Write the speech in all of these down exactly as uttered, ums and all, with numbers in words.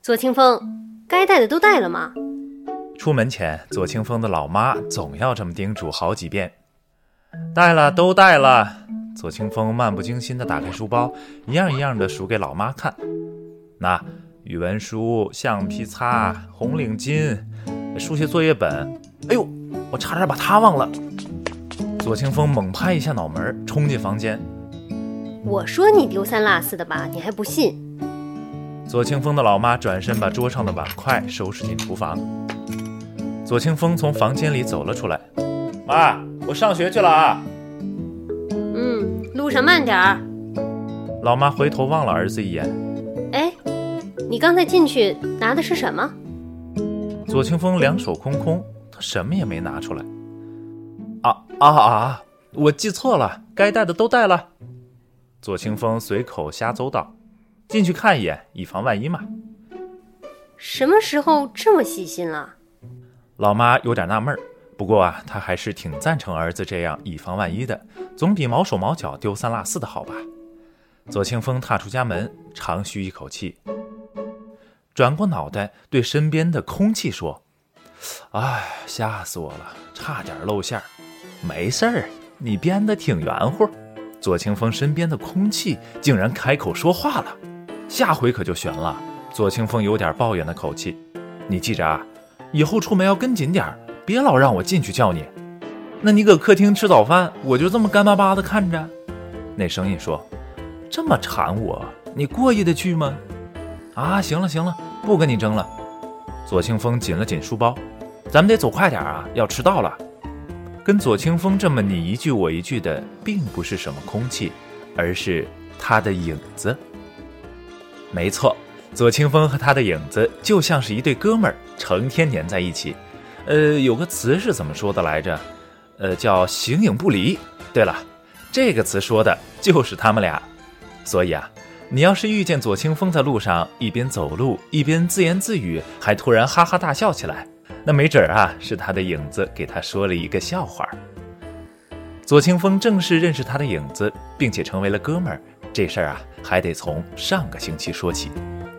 左清风，该带的都带了吗？ 出门前，左清风的老妈总要这么叮嘱好几遍。带了，都带了。左清风漫不经心地打开书包，一样一样地数给老妈看。那语文书、橡皮擦、红领巾、数学作业本，哎呦，我差点把它忘了。左清风猛拍一下脑门，冲进房间。 我说你丢三落四的吧，你还不信。 左清风的老妈转身把桌上的碗筷收拾进厨房。左清风从房间里走了出来。妈，我上学去了啊。 嗯，路上慢点儿。 老妈回头望了儿子一眼。 哎，你刚才进去拿的是什么？ 左清风两手空空，他什么也没拿出来。啊啊啊！我记错了，该带的都带了。左清风随口瞎诌道，进去看一眼，以防万一嘛。 什么时候这么细心了？ 老妈有点纳闷，不过啊，她还是挺赞成儿子这样以防万一的，总比毛手毛脚丢三落四的好吧。左清风踏出家门，长吁一口气，转过脑袋对身边的空气说：哎，吓死我了，差点露馅儿。没事儿，你编得挺圆乎。左清风身边的空气竟然开口说话了，下回可就悬了。左清风有点抱怨的口气，你记着啊，以后出门要跟紧点，别老让我进去叫你。那你搁客厅吃早饭，我就这么干巴巴的看着。那声音说，这么缠我，你过意得去吗？啊，行了行了，不跟你争了。左清风紧了紧书包，咱们得走快点啊，要迟到了。跟左清风这么你一句我一句的，并不是什么空气，而是他的影子。没错，左清风和他的影子就像是一对哥们儿，成天黏在一起。呃，有个词是怎么说的来着？呃，叫形影不离。对了，这个词说的就是他们俩。所以啊，你要是遇见左清风在路上一边走路一边自言自语，还突然哈哈大笑起来，那没准啊是他的影子给他说了一个笑话。左清风正式认识他的影子，并且成为了哥们儿，这事儿啊还得从上个星期说起。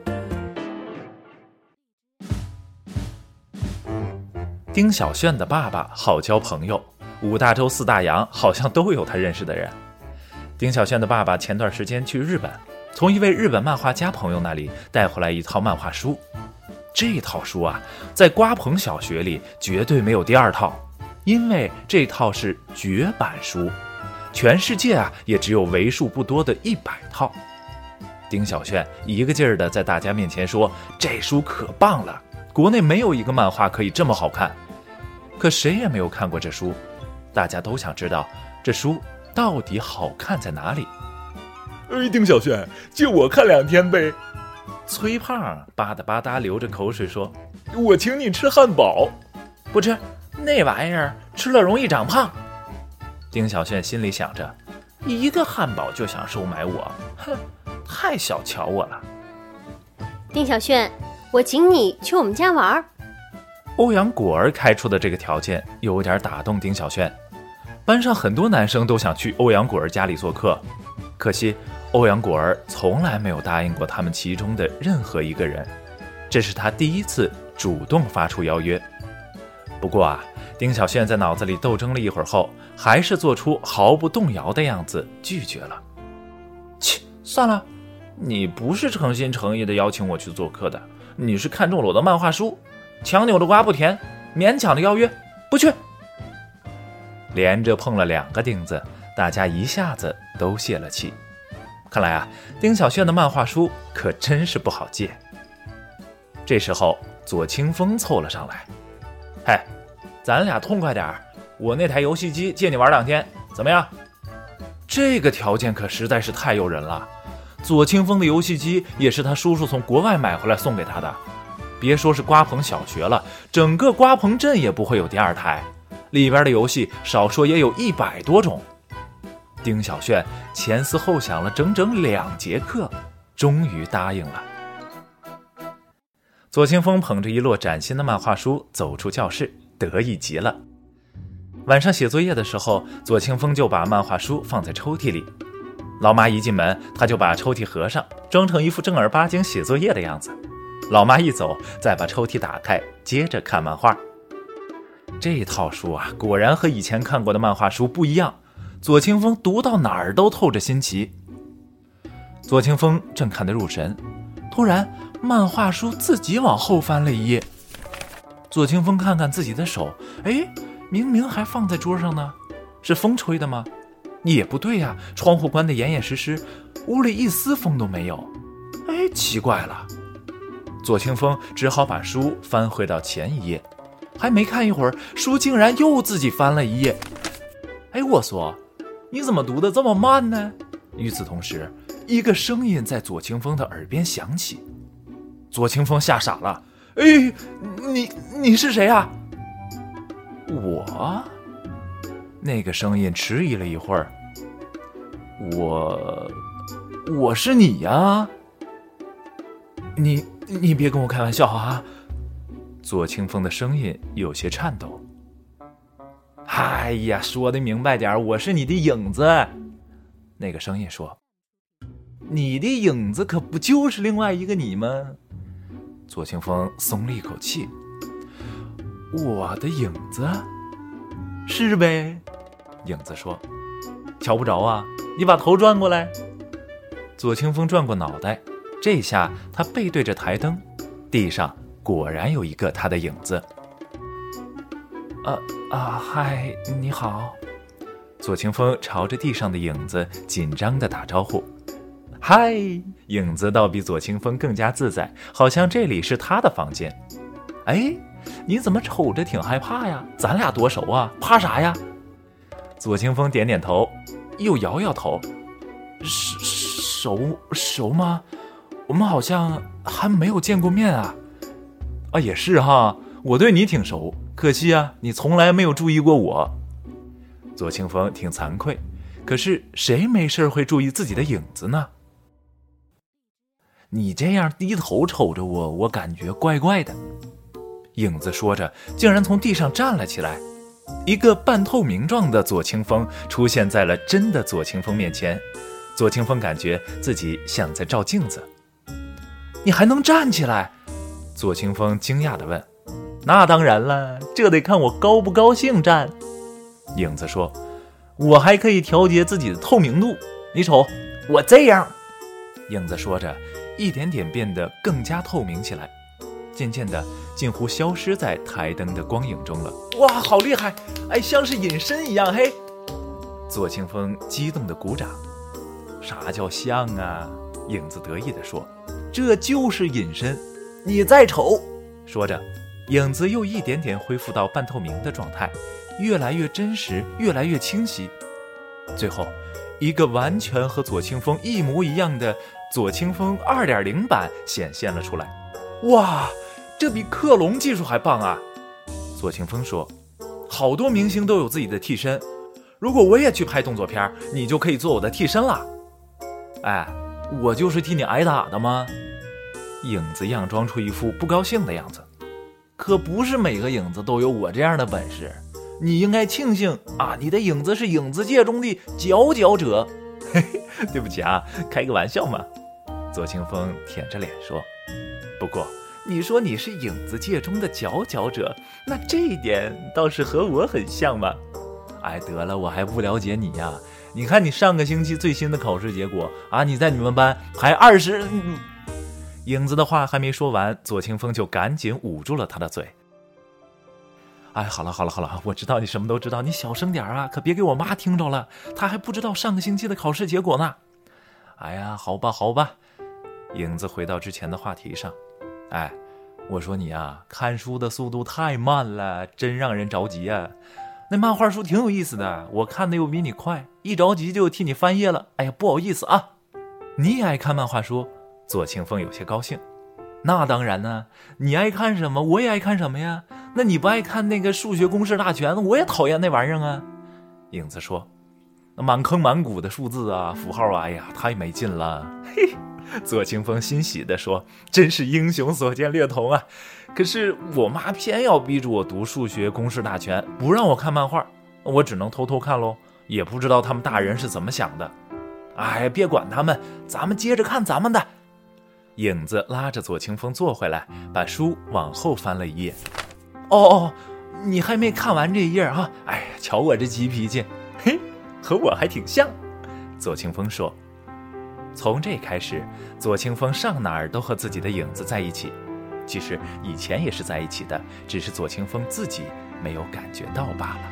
丁小炫的爸爸好交朋友，五大洲四大洋好像都有他认识的人。丁小炫的爸爸前段时间去日本，从一位日本漫画家朋友那里带回来一套漫画书。这套书啊，在瓜棚小学里绝对没有第二套，因为这套是绝版书，全世界啊也只有为数不多的一百套。丁小炫一个劲儿的在大家面前说，这书可棒了，国内没有一个漫画可以这么好看。可谁也没有看过这书，大家都想知道这书到底好看在哪里。 哎，丁小炫，借我看两天呗。 崔胖吧嗒吧嗒流着口水说， 我请你吃汉堡。 不吃，那玩意儿吃了容易长胖。丁小炫心里想着，一个汉堡就想收买我，哼，太小瞧我了。 丁小炫，我请你去我们家玩。 欧阳果儿开出的这个条件有点打动丁小炫，班上很多男生都想去欧阳果儿家里做客，可惜欧阳果儿从来没有答应过他们其中的任何一个人，这是他第一次主动发出邀约。不过啊，丁小炫在脑子里斗争了一会儿后，还是做出毫不动摇的样子拒绝了。切，算了，你不是诚心诚意的邀请我去做客的，你是看中了我的漫画书，强扭的瓜不甜，勉强的邀约，不去。连着碰了两个钉子，大家一下子都泄了气。看来啊，丁小炫的漫画书可真是不好借。这时候左清风凑了上来，嘿，咱俩痛快点，我那台游戏机借你玩两天，怎么样？这个条件可实在是太诱人了。左清风的游戏机也是他叔叔从国外买回来送给他的，别说是瓜棚小学了，整个瓜棚镇也不会有第二台，里边的游戏少说也有一百多种。丁小炫前思后想了整整两节课，终于答应了。左清风捧着一摞崭新的漫画书走出教室，得意极了。晚上写作业的时候，左清风就把漫画书放在抽屉里。老妈一进门，他就把抽屉合上，装成一副正儿八经写作业的样子。 老妈一走，再把抽屉打开，接着看漫画。这套书啊，果然和以前看过的漫画书不一样。左清风读到哪儿都透着新奇。左清风正看得入神，突然漫画书自己往后翻了一页。左清风看看自己的手，哎，明明还放在桌上呢，是风吹的吗？也不对呀，窗户关得严严实实，屋里一丝风都没有。哎，奇怪了。左清风只好把书翻回到前一页，还没看一会儿，书竟然又自己翻了一页。哎，我说，你怎么读得这么慢呢？与此同时，一个声音在左清风的耳边响起。左清风吓傻了。哎，你你是谁啊？我？那个声音迟疑了一会儿。我我是你呀。你你别跟我开玩笑啊。左清风的声音有些颤抖。哎呀，说的明白点，我是你的影子。那个声音说。你的影子可不就是另外一个你吗？左清风松了一口气。我的影子？是呗。影子说。瞧不着啊，你把头转过来。左清风转过脑袋，这下他背对着台灯，地上果然有一个他的影子。啊啊，嗨，你好。左清风朝着地上的影子紧张地打招呼。嗨，影子倒比左清风更加自在，好像这里是他的房间。哎，你怎么瞅着挺害怕呀？咱俩多熟啊，怕啥呀？左清风点点头，又摇摇头。熟熟吗？我们好像还没有见过面啊。啊，也是哈，我对你挺熟，可惜啊，你从来没有注意过我。左清风挺惭愧，可是谁没事会注意自己的影子呢？你这样低头瞅着我，我感觉怪怪的。影子说着，竟然从地上站了起来。一个半透明状的左清风出现在了真的左清风面前。左清风感觉自己像在照镜子。你还能站起来？左清风惊讶地问。那当然了，这得看我高不高兴站。影子说。我还可以调节自己的透明度，你瞅，我这样。影子说着，一点点变得更加透明起来，渐渐的近乎消失在台灯的光影中了。哇，好厉害！哎，像是隐身一样。嘿，左清风激动的鼓掌。啥叫像啊？影子得意地说。这就是隐身，你再瞅。说着，影子又一点点恢复到半透明的状态，越来越真实，越来越清晰。最后，一个完全和左清风一模一样的左清风 二点零 版显现了出来。哇，这比克隆技术还棒啊！左清风说。好多明星都有自己的替身，如果我也去拍动作片，你就可以做我的替身了。哎，我就是替你挨打的吗？影子佯装出一副不高兴的样子。可不是每个影子都有我这样的本事，你应该庆幸啊，你的影子是影子界中的佼佼者。嘿嘿，对不起啊，开个玩笑嘛。左清风舔着脸说。不过你说你是影子界中的佼佼者，那这一点倒是和我很像嘛。哎，得了，我还不了解你呀。你看你上个星期最新的考试结果啊，你在你们班排二十。嗯影子的话还没说完，左清风就赶紧捂住了他的嘴。哎，好了好了好了，我知道你什么都知道，你小声点啊，可别给我妈听着了，她还不知道上个星期的考试结果呢。哎呀，好吧好吧。影子回到之前的话题上。哎，我说你啊，看书的速度太慢了，真让人着急啊。那漫画书挺有意思的，我看的又比你快，一着急就替你翻页了。哎呀，不好意思啊。你也爱看漫画书？左清风有些高兴。那当然呢，你爱看什么我也爱看什么呀。那你不爱看那个数学公式大全，我也讨厌那玩意儿啊。影子说。满坑满谷的数字啊，符号啊，哎呀，太没劲了。嘿，左清风欣喜地说，真是英雄所见略同啊。可是我妈偏要逼着我读数学公式大全，不让我看漫画，我只能偷偷看咯，也不知道他们大人是怎么想的。哎，别管他们，咱们接着看咱们的。 影子拉着左清风坐回来，把书往后翻了一页。哦哦，你还没看完这一页啊？哎呀，瞧我这急脾气，嘿，和我还挺像。左清风说。从这开始，左清风上哪儿都和自己的影子在一起。其实以前也是在一起的，只是左清风自己没有感觉到罢了。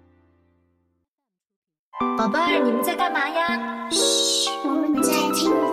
宝贝儿，你们在干嘛呀？ 嘘，我们在听